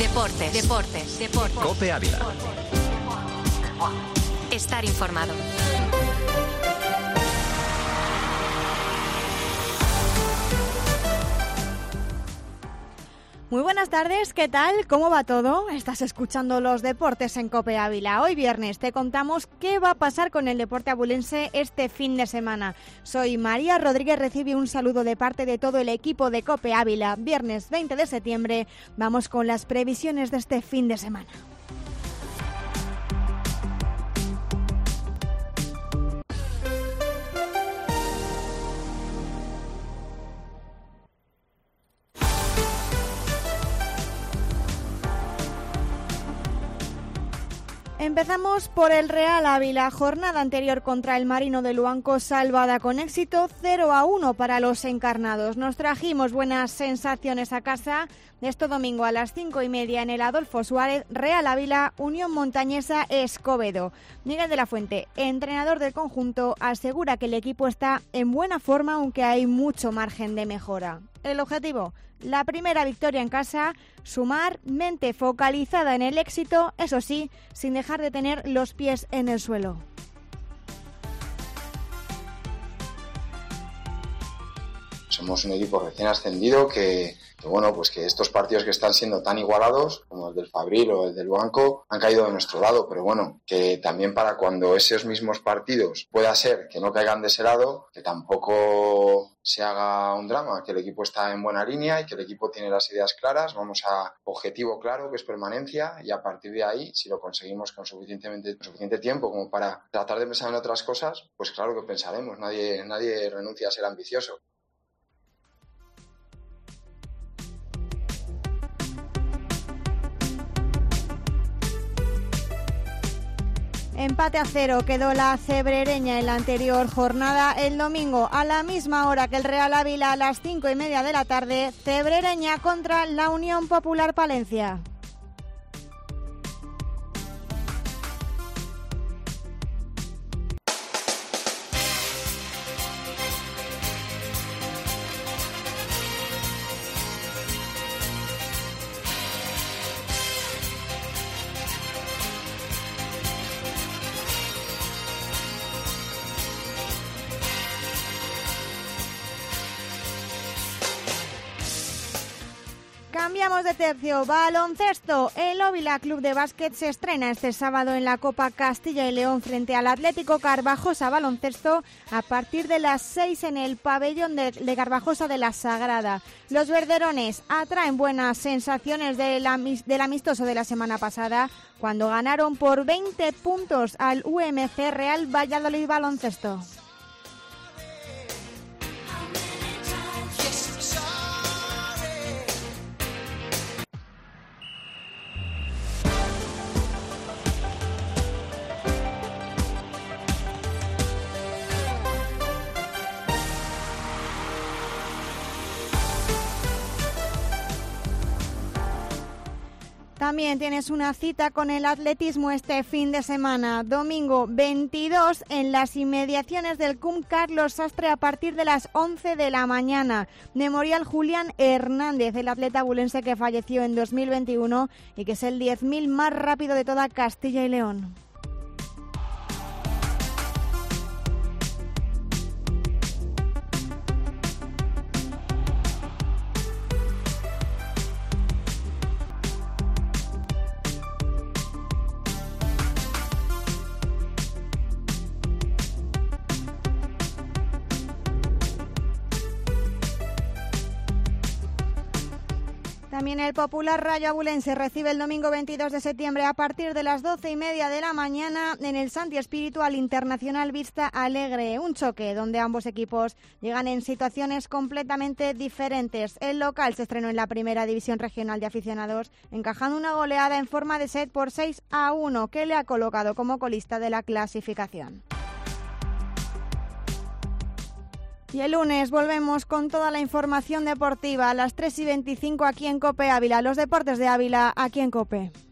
Deportes. COPE Ávila. Estar informado. Muy buenas tardes, ¿qué tal? ¿Cómo va todo? Estás escuchando los deportes en COPE Ávila. Hoy viernes te contamos qué va a pasar con el deporte abulense este fin de semana. Soy María Rodríguez, recibe un saludo de parte de todo el equipo de COPE Ávila. Viernes 20 de septiembre, vamos con las previsiones de este fin de semana. Empezamos por el Real Ávila, jornada anterior contra el Marino de Luanco, salvada con éxito, 0-1 para los encarnados. Nos trajimos buenas sensaciones a casa de este domingo a las 5:30 en el Adolfo Suárez, Real Ávila, Unión Montañesa Escobedo. Miguel de la Fuente, entrenador del conjunto, asegura que el equipo está en buena forma, aunque hay mucho margen de mejora. El objetivo, la primera victoria en casa, sumar, mente focalizada en el éxito, eso sí, sin dejar de tener los pies en el suelo. Somos un equipo recién ascendido que estos partidos que están siendo tan igualados como el del Fabril o el del Luanco han caído de nuestro lado, pero bueno, que también para cuando esos mismos partidos pueda ser que no caigan de ese lado, que tampoco se haga un drama, que el equipo está en buena línea y que el equipo tiene las ideas claras, vamos a objetivo claro que es permanencia y a partir de ahí, si lo conseguimos con suficiente tiempo como para tratar de pensar en otras cosas, pues claro que pensaremos, nadie renuncia a ser ambicioso. Empate a 0 quedó la cebrereña en la anterior jornada. El domingo, a la misma hora que el Real Ávila, a las 5:30 de la tarde, cebrereña contra la Unión Popular Palencia. Cambiamos de tercio, baloncesto. El Óvila Club de Básquet se estrena este sábado en la Copa Castilla y León frente al Atlético Garbajosa Baloncesto a partir de las 6 en el pabellón de Garbajosa de la Sagrada. Los verderones atraen buenas sensaciones del amistoso de la semana pasada cuando ganaron por 20 puntos al UMC Real Valladolid Baloncesto. También tienes una cita con el atletismo este fin de semana, domingo 22 en las inmediaciones del CUM Carlos Sastre a partir de las 11 de la mañana. Memorial Julián Hernández, el atleta abulense que falleció en 2021 y que es el 10.000 más rápido de toda Castilla y León. También el popular Rayo Abulense recibe el domingo 22 de septiembre a partir de las 12:30 de la mañana en el Santi Espíritu al Internacional Vista Alegre. Un choque donde ambos equipos llegan en situaciones completamente diferentes. El local se estrenó en la primera división regional de aficionados, encajando una goleada en forma de set por 6-1 que le ha colocado como colista de la clasificación. Y el lunes volvemos con toda la información deportiva a las 3:25 aquí en COPE Ávila, los deportes de Ávila aquí en COPE.